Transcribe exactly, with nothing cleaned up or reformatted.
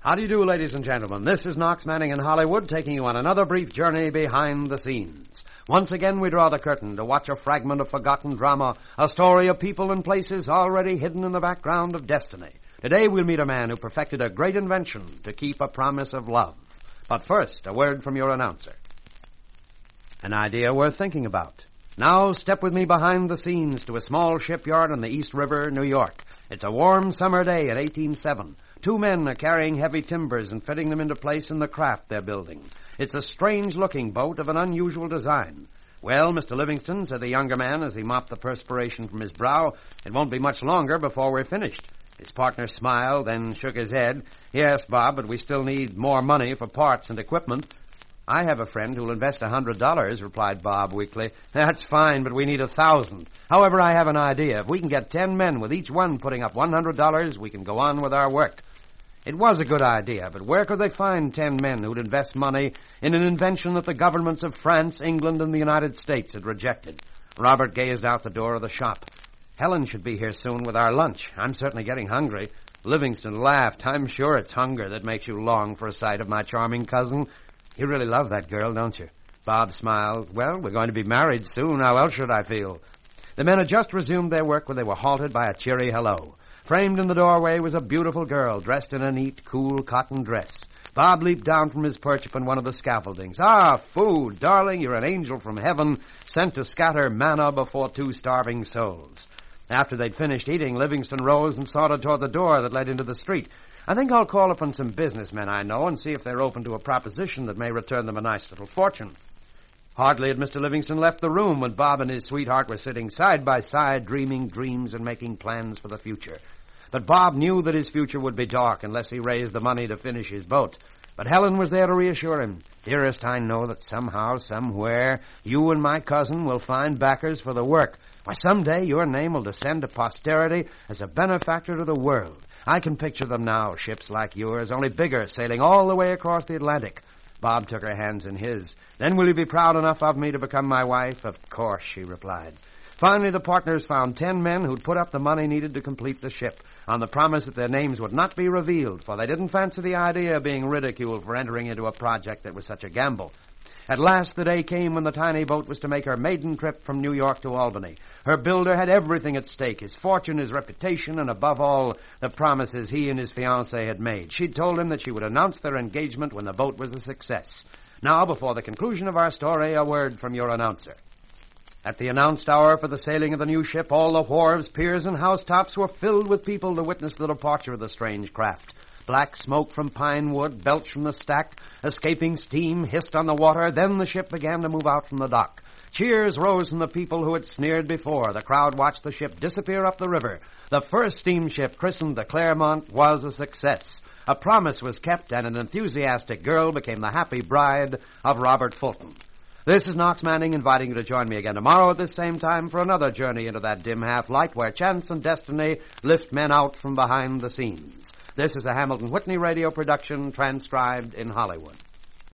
How do you do, ladies and gentlemen? This is Knox Manning in Hollywood, taking you on another brief journey behind the scenes. Once again, we draw the curtain to watch a fragment of forgotten drama, a story of people and places already hidden in the background of destiny. Today, we'll meet a man who perfected a great invention to keep a promise of love. But first, a word from your announcer. An idea worth thinking about. Now, step with me behind the scenes to a small shipyard on the East River, New York. It's a warm summer day in eighteen oh seven. Two men are carrying heavy timbers and fitting them into place in the craft they're building. It's a strange-looking boat of an unusual design. Well, Mister Livingston, said the younger man as he mopped the perspiration from his brow, it won't be much longer before we're finished. His partner smiled, then shook his head. Yes, Bob, but we still need more money for parts and equipment. I have a friend who'll invest a hundred dollars, replied Bob weakly. That's fine, but we need a thousand. However, I have an idea. If we can get ten men with each one putting up one hundred dollars, we can go on with our work. It was a good idea, but where could they find ten men who'd invest money in an invention that the governments of France, England, and the United States had rejected? Robert gazed out the door of the shop. Helen should be here soon with our lunch. I'm certainly getting hungry. Livingston laughed. I'm sure it's hunger that makes you long for a sight of my charming cousin. You really love that girl, don't you? Bob smiled. Well, we're going to be married soon. How else should I feel? The men had just resumed their work when they were halted by a cheery hello. Framed in the doorway was a beautiful girl dressed in a neat, cool cotton dress. Bob leaped down from his perch upon one of the scaffoldings. Ah, food! Darling, you're an angel from heaven, sent to scatter manna before two starving souls. After they'd finished eating, Livingston rose and sauntered toward the door that led into the street. I think I'll call upon some businessmen I know and see if they're open to a proposition that may return them a nice little fortune. Hardly had Mister Livingston left the room when Bob and his sweetheart were sitting side by side, dreaming dreams and making plans for the future. But Bob knew that his future would be dark unless he raised the money to finish his boat. But Helen was there to reassure him. Dearest, I know that somehow, somewhere, you and my cousin will find backers for the work. Why, someday your name will descend to posterity as a benefactor to the world. I can picture them now, ships like yours, only bigger, sailing all the way across the Atlantic. Bob took her hands in his. Then will you be proud enough of me to become my wife? Of course, she replied. Finally, the partners found ten men who'd put up the money needed to complete the ship, on the promise that their names would not be revealed, for they didn't fancy the idea of being ridiculed for entering into a project that was such a gamble. At last, the day came when the tiny boat was to make her maiden trip from New York to Albany. Her builder had everything at stake, his fortune, his reputation, and above all, the promises he and his fiancée had made. She'd told him that she would announce their engagement when the boat was a success. Now, before the conclusion of our story, a word from your announcer. At the announced hour for the sailing of the new ship, all the wharves, piers, and housetops were filled with people to witness the departure of the strange craft. Black smoke from pine wood belched from the stack. Escaping steam hissed on the water. Then the ship began to move out from the dock. Cheers rose from the people who had sneered before. The crowd watched the ship disappear up the river. The first steamship, christened the Claremont, was a success. A promise was kept, and an enthusiastic girl became the happy bride of Robert Fulton. This is Knox Manning inviting you to join me again tomorrow at this same time for another journey into that dim half-light where chance and destiny lift men out from behind the scenes. This is a Hamilton Whitney radio production transcribed in Hollywood.